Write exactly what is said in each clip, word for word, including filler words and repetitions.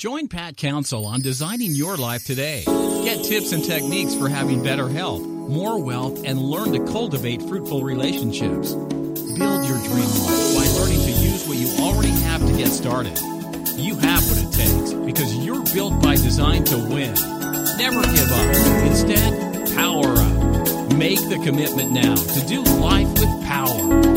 Join Pat Council on designing your life today. Get tips and techniques for having better health, more wealth, and learn to cultivate fruitful relationships. Build your dream life by learning to use what you already have to get started. You have what it takes because you're built by design to win. Never give up. Instead, power up. Make the commitment now to do life with power.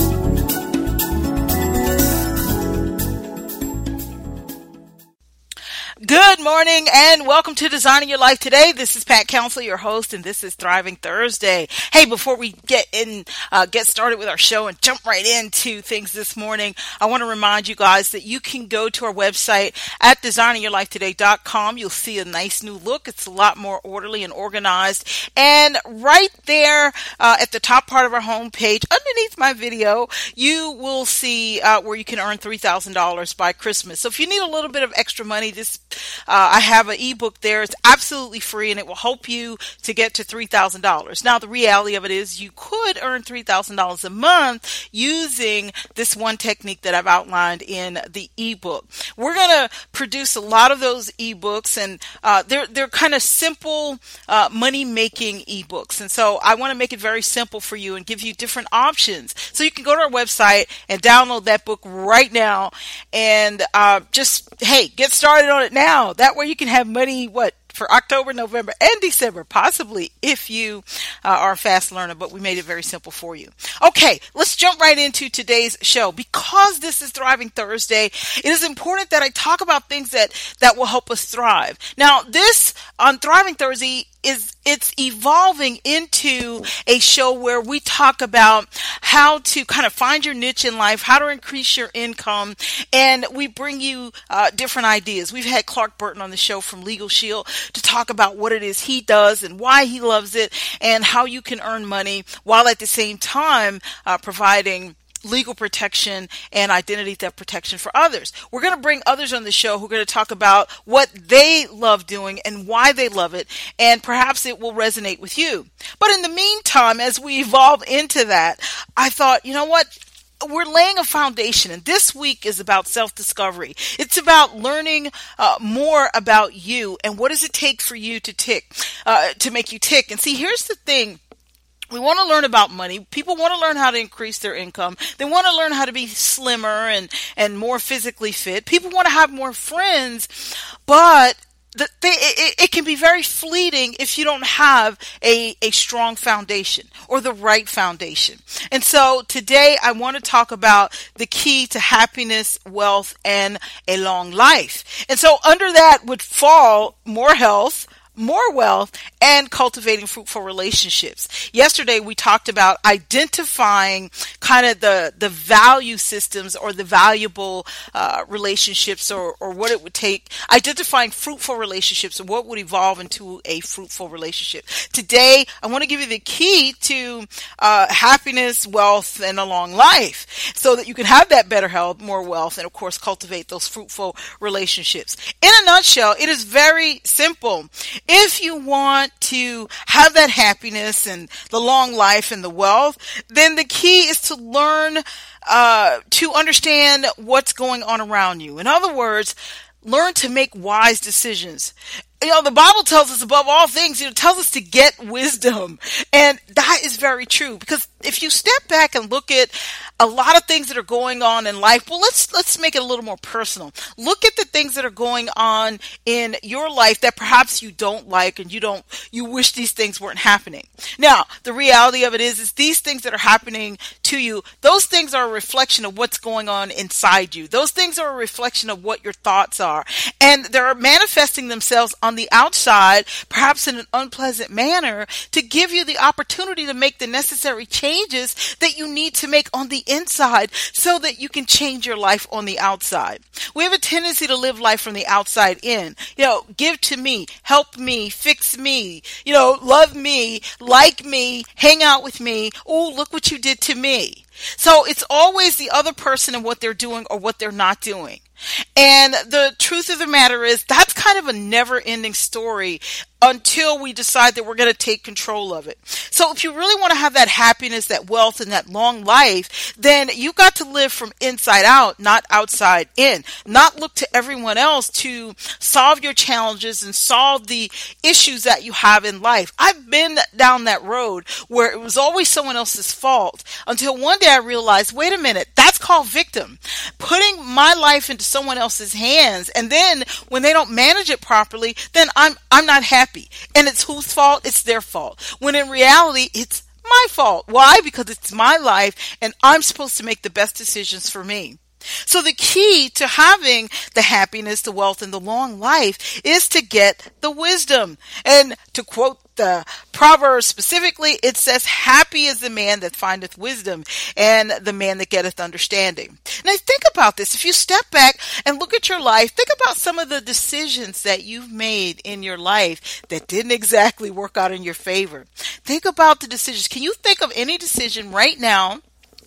Good morning and welcome to Designing Your Life Today. This is Pat Council, your host, and this is Thriving Thursday. Hey, before we get in, uh, get started with our show and jump right into things this morning, I want to remind you guys that you can go to our website at designing your life today dot com. You'll see a nice new look. It's a lot more orderly and organized. And right there uh, at the top part of our homepage, underneath my video, you will see uh, where you can earn three thousand dollars by Christmas. So if you need a little bit of extra money, this Uh, I have an ebook there. It's absolutely free and it will help you to get to three thousand dollars. Now, the reality of it is you could earn three thousand dollars a month using this one technique that I've outlined in the ebook. We're going to produce a lot of those ebooks and uh, they're, they're kind of simple uh, money-making ebooks. And so I want to make it very simple for you and give you different options. So you can go to our website and download that book right now and uh, just, hey, get started on it now. That way you can have money, what, for October, November, and December, possibly, if you uh, are a fast learner, but we made it very simple for you. Okay, let's jump right into today's show. Because this is Thriving Thursday, it is important that I talk about things that, that will help us thrive. Now, this on Thriving Thursday is it's evolving into a show where we talk about how to kind of find your niche in life, how to increase your income, and we bring you uh, different ideas. We've had Clark Burton on the show from Legal Shield to talk about what it is he does and why he loves it and how you can earn money while at the same time uh, providing legal protection and identity theft protection for others. We're going to bring others on the show who are going to talk about what they love doing and why they love it, and perhaps it will resonate with you. But in the meantime, as we evolve into that, I thought, you know what? We're laying a foundation, and this week is about self-discovery. It's about learning uh, more about you and what does it take for you to tick, uh, to make you tick. And see, here's the thing. We want to learn about money. People want to learn how to increase their income. They want to learn how to be slimmer and, and more physically fit. People want to have more friends, but the, they, it, it can be very fleeting if you don't have a, a strong foundation or the right foundation. And so today I want to talk about the key to happiness, wealth, and a long life. And so under that would fall more health, more wealth, and cultivating fruitful relationships. Yesterday, we talked about identifying kind of the, the value systems or the valuable uh, relationships or, or what it would take, identifying fruitful relationships and what would evolve into a fruitful relationship. Today, I want to give you the key to uh, happiness, wealth, and a long life so that you can have that better health, more wealth, and of course, cultivate those fruitful relationships. In a nutshell, it is very simple. If you want to have that happiness and the long life and the wealth, then the key is to learn uh, to understand what's going on around you. In other words, learn to make wise decisions. You know, the Bible tells us above all things, you know, it tells us to get wisdom. And that is very true, because if you step back and look at a lot of things that are going on in life, well, let's, let's make it a little more personal. Look at the things that are going on in your life that perhaps you don't like and you don't, you wish these things weren't happening. Now, the reality of it is, is these things that are happening to you, those things are a reflection of what's going on inside you. Those things are a reflection of what your thoughts are. And they're manifesting themselves on the outside, perhaps in an unpleasant manner, to give you the opportunity to make the necessary changes that you need to make on the inside so that you can change your life on the outside. We have a tendency to live life from the outside in. You know, give to me, help me, fix me, you know, love me, like me, hang out with me. Oh, look what you did to me. So it's always the other person and what they're doing or what they're not doing. And the truth of the matter is that's kind of a never-ending story until we decide that we're going to take control of it. So if you really want to have that happiness, that wealth, and that long life, then you got to live from inside out, not outside in. Not look to everyone else to solve your challenges and solve the issues that you have in life. I've been down that road where it was always someone else's fault until one day I realized, wait a minute, that's called victim. Putting my life into someone else's hands, and then when they don't manage it properly, then I'm I'm not happy. And it's whose fault? It's their fault. When in reality, it's my fault. Why? Because it's my life and I'm supposed to make the best decisions for me. So the key to having the happiness, the wealth, and the long life is to get the wisdom. And to quote the Proverbs specifically, it says, happy is the man that findeth wisdom and the man that getteth understanding. Now think about this. If you step back and look at your life, think about some of the decisions that you've made in your life that didn't exactly work out in your favor. Think about the decisions. Can you think of any decision right now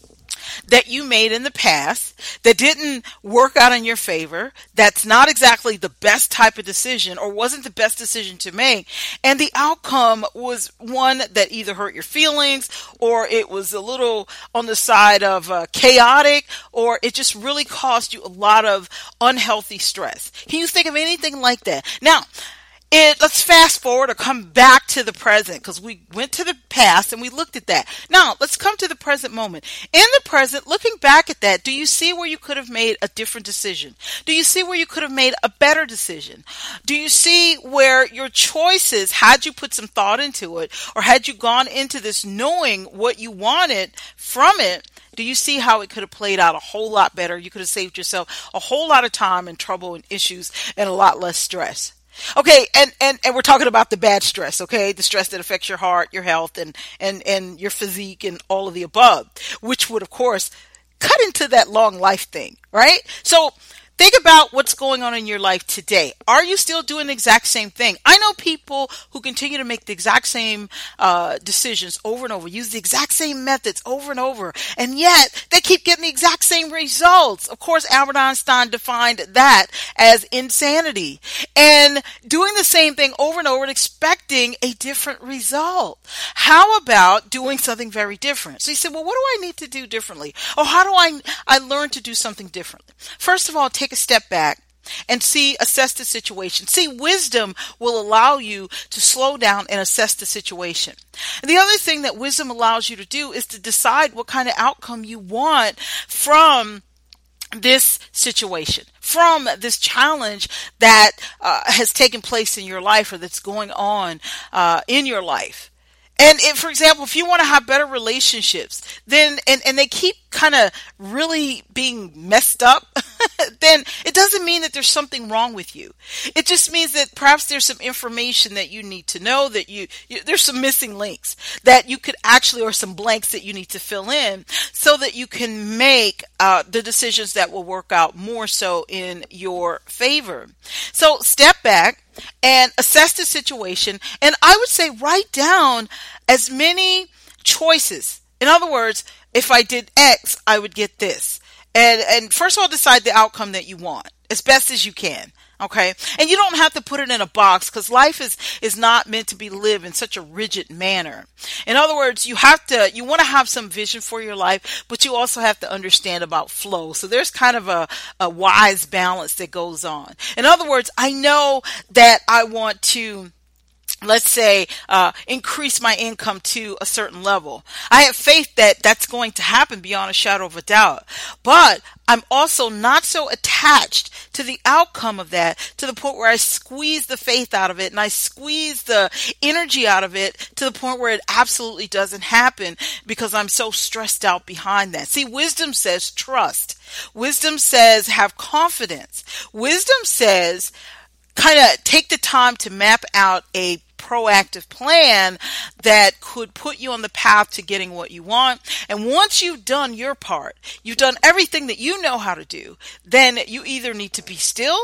that you made in the past that didn't work out in your favor, that's not exactly the best type of decision or wasn't the best decision to make, and the outcome was one that either hurt your feelings or it was a little on the side of uh, chaotic, or it just really caused you a lot of unhealthy stress? Can you think of anything like that? Now, It, let's fast forward or come back to the present, because we went to the past and we looked at that. Now, let's come to the present moment. In the present, looking back at that, do you see where you could have made a different decision? Do you see where you could have made a better decision? Do you see where your choices, had you put some thought into it, or had you gone into this knowing what you wanted from it, do you see how it could have played out a whole lot better? You could have saved yourself a whole lot of time and trouble and issues and a lot less stress. Okay, and, and, and we're talking about the bad stress, okay? The stress that affects your heart, your health, and, and, and your physique and all of the above, which would, of course, cut into that long life thing, right? So think about what's going on in your life today. Are you still doing the exact same thing? I know people who continue to make the exact same uh, decisions over and over, use the exact same methods over and over, and yet they keep getting the exact same results. Of course, Albert Einstein defined that as insanity. And doing the same thing over and over and expecting a different result. How about doing something very different? So you say, well, what do I need to do differently? Or how do I, I learn to do something differently? First of all, take a step back and see, assess the situation. See, wisdom will allow you to slow down and assess the situation. And the other thing that wisdom allows you to do is to decide what kind of outcome you want from this situation, from this challenge that uh, has taken place in your life or that's going on uh, in your life. And if, for example, if you want to have better relationships, then, and, and they keep kind of really being messed up, then it doesn't mean that there's something wrong with you. It just means that perhaps there's some information that you need to know, that you, you there's some missing links that you could actually, or some blanks that you need to fill in so that you can make uh, the decisions that will work out more so in your favor. So step back and assess the situation. And I would say write down as many choices. In other words, if I did X, I would get this. And, and first of all, decide the outcome that you want as best as you can. Okay. And you don't have to put it in a box, because life is, is not meant to be lived in such a rigid manner. In other words, you have to, you want to have some vision for your life, but you also have to understand about flow. So there's kind of a, a wise balance that goes on. In other words, I know that I want to, let's say, uh, increase my income to a certain level. I have faith that that's going to happen beyond a shadow of a doubt. But I'm also not so attached to the outcome of that to the point where I squeeze the faith out of it and I squeeze the energy out of it to the point where it absolutely doesn't happen because I'm so stressed out behind that. See, wisdom says trust. Wisdom says have confidence. Wisdom says kind of take the time to map out a proactive plan that could put you on the path to getting what you want. And once you've done your part, you've done everything that you know how to do, then you either need to be still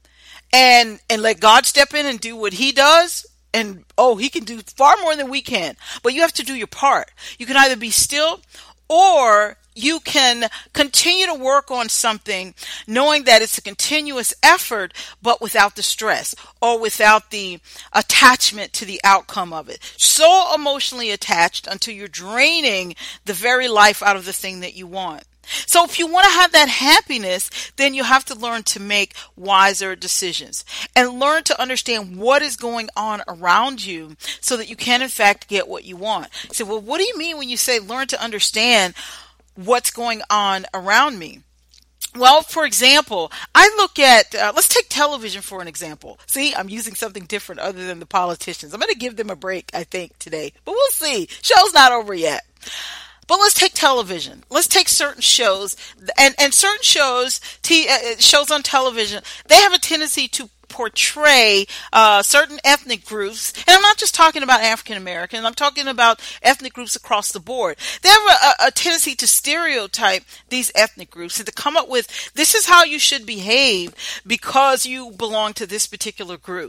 and and let God step in and do what he does. And, oh, he can do far more than we can. But you have to do your part. You can either be still or you can continue to work on something knowing that it's a continuous effort, but without the stress or without the attachment to the outcome of it. So emotionally attached until you're draining the very life out of the thing that you want. So if you want to have that happiness, then you have to learn to make wiser decisions and learn to understand what is going on around you so that you can, in fact, get what you want. You say, well, what do you mean when you say learn to understand what's going on around me? Well, for example, I look at, uh, let's take television for an example. See, I'm using something different other than the politicians. I'm going to give them a break, I think, today, but we'll see. Show's not over yet. But let's take television. Let's take certain shows, and, and certain shows, t- uh, shows on television, they have a tendency to portray uh, certain ethnic groups, and I'm not just talking about African American, I'm talking about ethnic groups across the board. They have a, a tendency to stereotype these ethnic groups and to come up with, this is how you should behave because you belong to this particular group.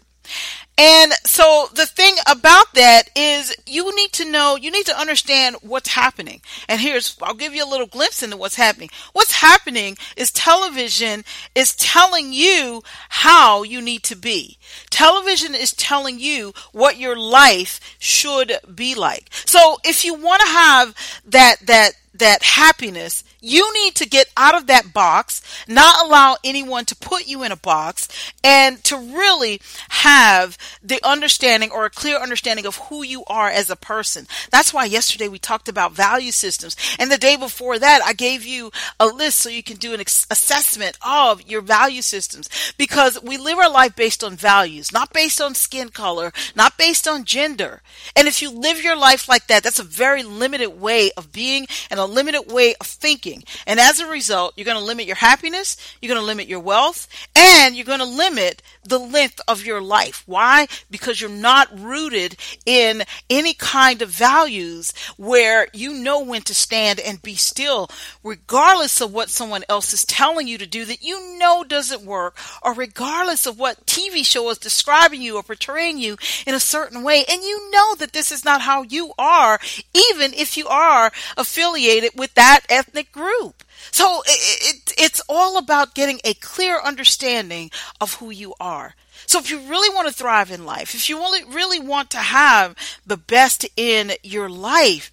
And so the thing about that is you need to know, you need to understand what's happening. And here's, I'll give you a little glimpse into what's happening. What's happening is television is telling you how you need to be. Television is telling you what your life should be like. So if you want to have that, that, that happiness, you need to get out of that box, not allow anyone to put you in a box, and to really have the understanding or a clear understanding of who you are as a person. That's why yesterday we talked about value systems. And the day before that, I gave you a list so you can do an ex- assessment of your value systems. Because we live our life based on values, not based on skin color, not based on gender. And if you live your life like that, that's a very limited way of being and a limited way of thinking. And as a result, you're going to limit your happiness, you're going to limit your wealth, and you're going to limit the length of your life. Why? Because you're not rooted in any kind of values where you know when to stand and be still, regardless of what someone else is telling you to do that you know doesn't work, or regardless of what T V show is describing you or portraying you in a certain way. And you know that this is not how you are, even if you are affiliated with that ethnic group. So it, it, it's all about getting a clear understanding of who you are. So if you really want to thrive in life, if you really, really want to have the best in your life,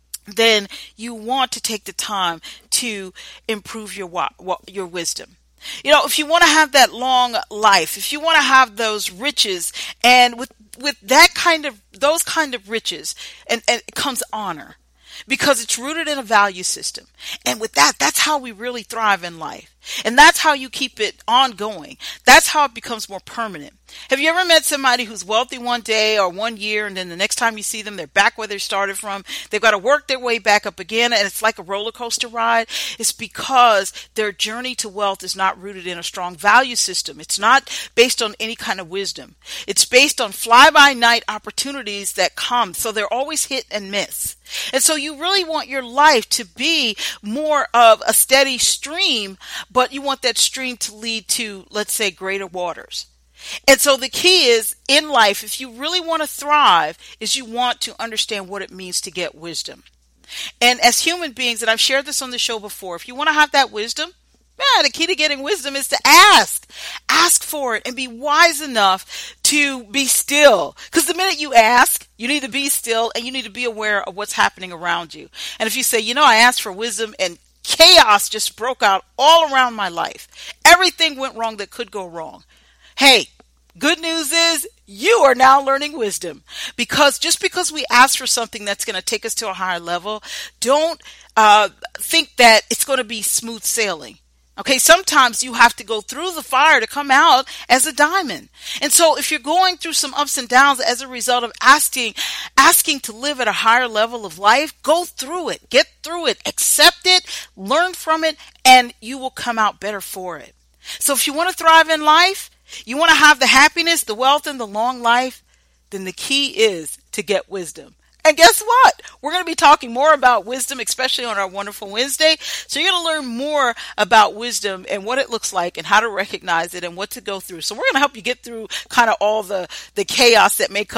then you want to take the time to improve your your wisdom. You know, if you want to have that long life, if you want to have those riches, and with with that kind of those kind of riches, and, and it comes honor. Because it's rooted in a value system. And with that, that's how we really thrive in life. And that's how you keep it ongoing. That's how it becomes more permanent. Have you ever met somebody who's wealthy one day or one year, and then the next time you see them, they're back where they started from? They've got to work their way back up again, and it's like a roller coaster ride. It's because their journey to wealth is not rooted in a strong value system. It's not based on any kind of wisdom. It's based on fly-by-night opportunities that come, so they're always hit and miss. And so you really want your life to be more of a steady stream, but you want that stream to lead to, let's say, greater waters. And so the key is in life, if you really want to thrive, is you want to understand what it means to get wisdom. And as human beings, and I've shared this on the show before, if you want to have that wisdom, yeah, the key to getting wisdom is to ask. Ask for it and be wise enough to be still. Because the minute you ask, you need to be still and you need to be aware of what's happening around you. And if you say, you know, I asked for wisdom and chaos just broke out all around my life. Everything went wrong that could go wrong. Hey, good news is you are now learning wisdom. Because just because we ask for something that's going to take us to a higher level, don't uh, think that it's going to be smooth sailing. Okay, sometimes you have to go through the fire to come out as a diamond. And so if you're going through some ups and downs as a result of asking, asking to live at a higher level of life, go through it, get through it, accept it, learn from it, and you will come out better for it. So if you want to thrive in life, you want to have the happiness, the wealth, and the long life, then the key is to get wisdom. And guess what? We're going to be talking more about wisdom, especially on our Wonderful Wednesday. So you're going to learn more about wisdom and what it looks like and how to recognize it and what to go through. So we're going to help you get through kind of all the, the chaos that may come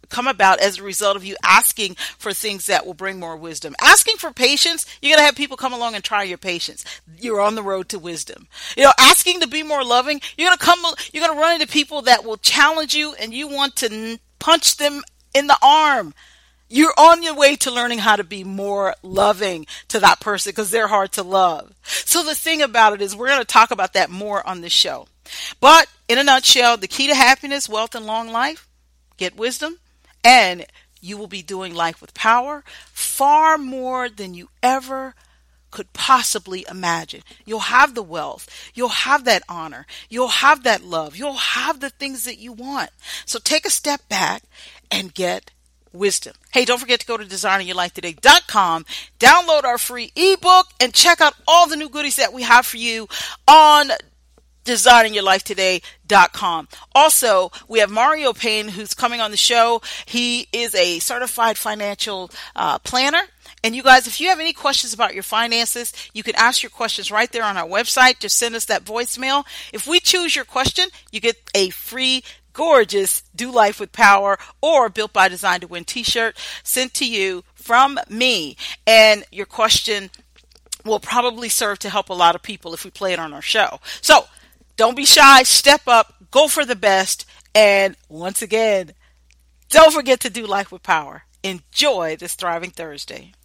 come about as a result of you asking for things that will bring more wisdom. Asking for patience, you're going to have people come along and try your patience. You're on the road to wisdom. You know, asking to be more loving, you're going to come, you're going to run into people that will challenge you and you want to punch them in the arm. You're on your way to learning how to be more loving to that person because they're hard to love. So the thing about it is we're going to talk about that more on this show. But in a nutshell, the key to happiness, wealth, and long life, get wisdom, and you will be doing life with power far more than you ever could possibly imagine. You'll have the wealth. You'll have that honor. You'll have that love. You'll have the things that you want. So take a step back and get wisdom. Hey, don't forget to go to designing your life today dot com, download our free ebook, and check out all the new goodies that we have for you on designing your life today dot com. Also, we have Mario Payne, who's coming on the show. He is a certified financial uh, planner. And you guys, if you have any questions about your finances, you can ask your questions right there on our website. Just send us that voicemail. If we choose your question, you get a free gorgeous Do Life with Power or Built by Design to Win t-shirt sent to you from me. And your question will probably serve to help a lot of people if we play it on our show. So don't be shy, step up, go for the best. And once again, don't forget to do life with power. Enjoy this Thriving Thursday.